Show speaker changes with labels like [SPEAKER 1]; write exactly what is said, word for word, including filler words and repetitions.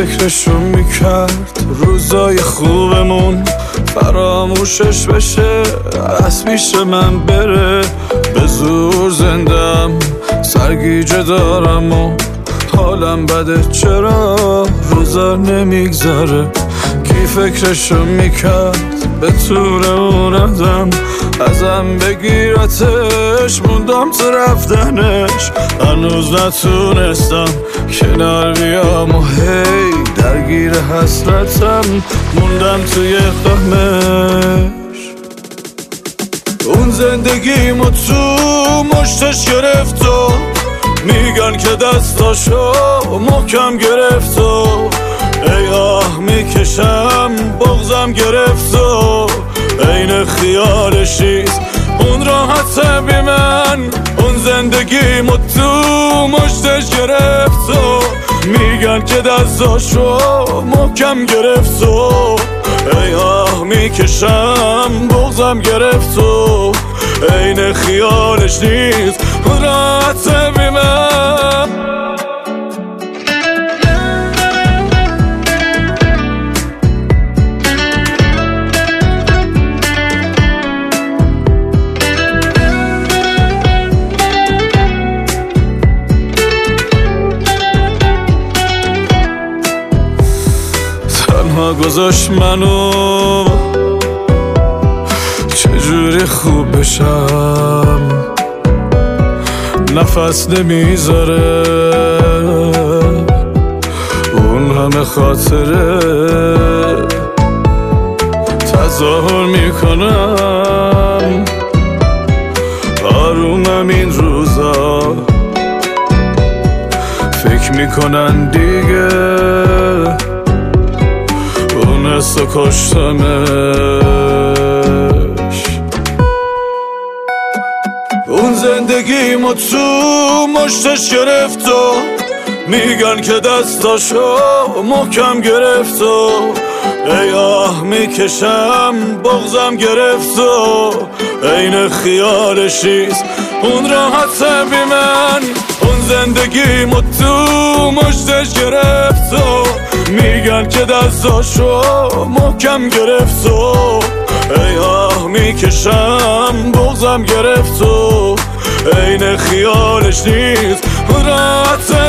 [SPEAKER 1] فکرشو میکرد روزای خوبمون فراموشش بشه، از پیش من بره. به زور زندم، سرگیجه دارم و حالم بده، چرا روزا نمیگذره. کی فکرشو میکرد به طور اومدم ازم بگیرتش، موندم تو رفتنش، هنوز نتونستم کنار بیام و هی درگیر حسرتم موندم توی غمش. اون زندگیمو تو مشتش گرفت و میگن که دستاشو محکم گرفت و ای آه میکشم بغضم گرفت و عین خیالشیست اون راحت بی من. اون زندگیمو تو مشتش گرفت و میگن که دستاشو محکم گرفت و ای آه میکشم بغضم گرفت و عین خیالش نیست راحت بی من. تنها گذاشت منو چجوری خوب بشم، نفس نمیذاره اون همه خاطره تظاهر میکنم آرومم این روزا، فکر میکنن دیگه اون حسو کشتمش. اون زندگیمو تو مشتش گرفت و میگن که دستاشو محکم گرفت و ای آه میکشم بغضم گرفت و عین خیالشیست اون راحت بی من. اون زندگیمو تو مشتش گرفت و میگن که دستاشو محکم گرفت و ای آه میکشم بغضم گرفت و عین خیالش نیست راحت